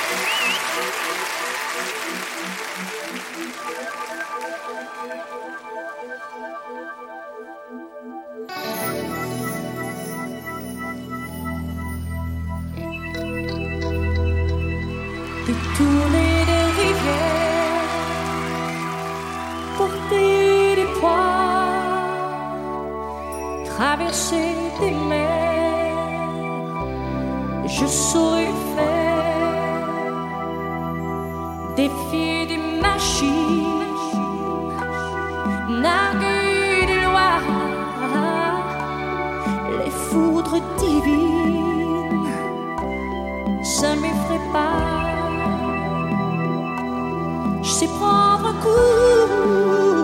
Détourner des rivières, porter des poids, traverser des mers, je saurais faire. Défier des machines, narguer des lois, les foudres divines, ça m'effraie pas. Je sais prendre un coup,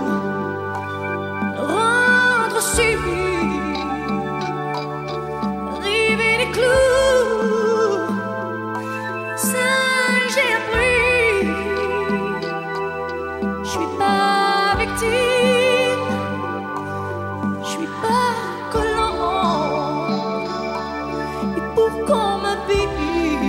rendre suivi, river les clous, ça j'ai appris. Je suis pas victime, je suis pas collant, et pour qu'on m'habille,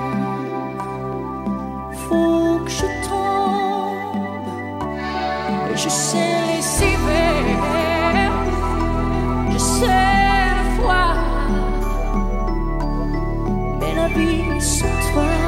faut que je tombe. Je sais les hivers, je sais le froid, mais la vie sans toi